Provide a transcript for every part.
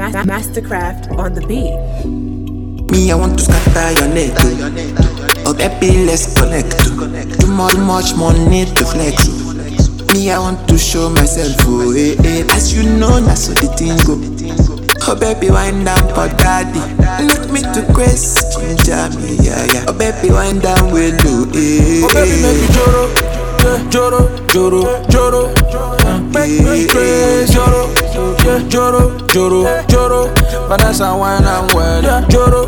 Mastercraft on the beat. Me, I want to scatter your net. Oh baby, let's connect. Too much money to flex. Me, I want to show myself. Oh, as you know, that's how the thing go. Oh baby, wind down for daddy. Look me to grace, ginger me, yeah. Oh baby, wind down with you, Oh baby, make me joro, make me crazy, joro. Vanessa, wine and well, joro,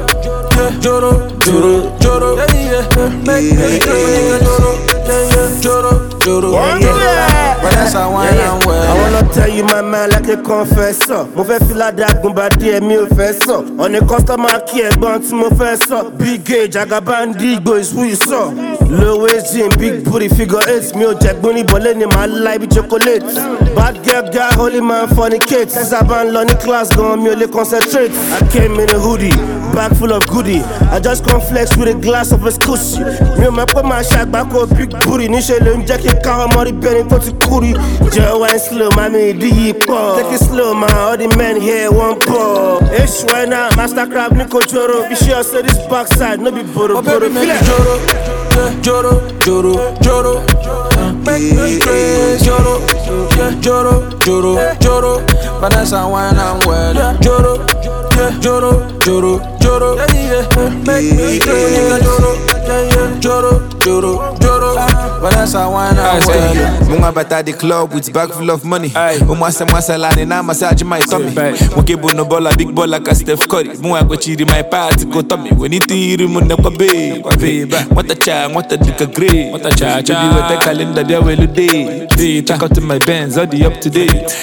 make me crazy, joro. Vanessa, wine and well. I wanna tell you my man like a confessor. Mo fẹ́ fi ládàgùn bá díẹ̀ mi ò fẹ́ sọ. On a customer care ẹ̀gbọ́n tí mo fẹ́ sọ. Big gauge, Agabandi, Igbo is who you saw. Low waist jean, big booty, figure 8. Mi ò jẹ̀gbọ́n ní bọ̀lẹ́ ni màá láì bí chocolate. Bad girl, guy, holy man, fornicate. Since bá ń lọ ní class gan, mi ò lè concentrate. I came in a hoodie, bag full of goodie. I just come flex with a glass of a scooch. Mi ò mọ̀ pé màá ṣe àgbákò big booty. Níṣẹ́ ló ń jẹ́ kí káwọn mọ́rí bẹ́ni tó ti kúri. Jẹ́ wine slow, mami, ìdí yìí pọ̀. Take it slow, man, all the men here won't pour. H-Winer, Mastercraft, Nico Joro. Be sure say this backside, no be boro. Oh baby, make me joro. Make me crazy, joro. Vanessa, wine and well, joro. Make me crazy, joro. Vanessa, wine and well. Munga bata the club with bag full of money. Umwasa lani na massage my tummy. Mukebo no bola, big bola like Steph Curry. Munga go chiri my party go tummy. When it iri muna kwa babe. What a cha, what a dika grey. What a cha. Baby with the calendar there will day. Check out to my bands, all the up to date.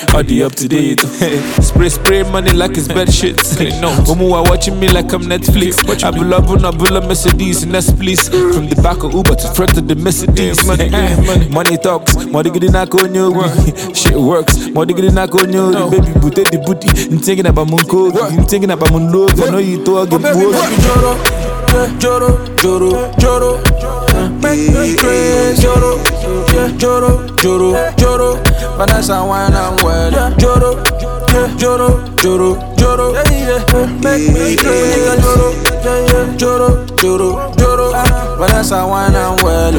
Spray money like it's bad shit. Umu are watching me like I'm Netflix. I pull up Mercedes and that's please. From the back of Uber to front of the Mercedes. Money talks, money getting knock on you. Shit works, money getting knock on you. Baby booty the booty. I'm thinking about Munko, I'm thinking about Mundo. I know you talk about Joro. Make me crazy, joro. Vanessa, wine and well, joro. Make me crazy, joro. Vanessa, wine and well.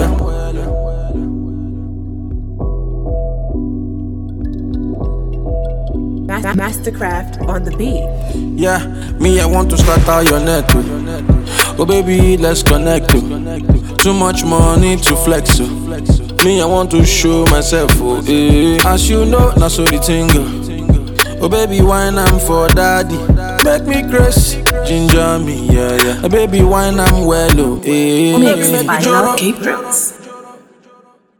Mastercraft on the beat. Yeah, me, I want to start out your net. Oh baby, let's connect. Too much money to flex. Me, I want to show myself. As you know, that's so the thing. Oh baby, wine I'm for daddy. Make me crazy, ginger me, yeah. Oh baby, wine I'm well. Mixed by Love K Prince.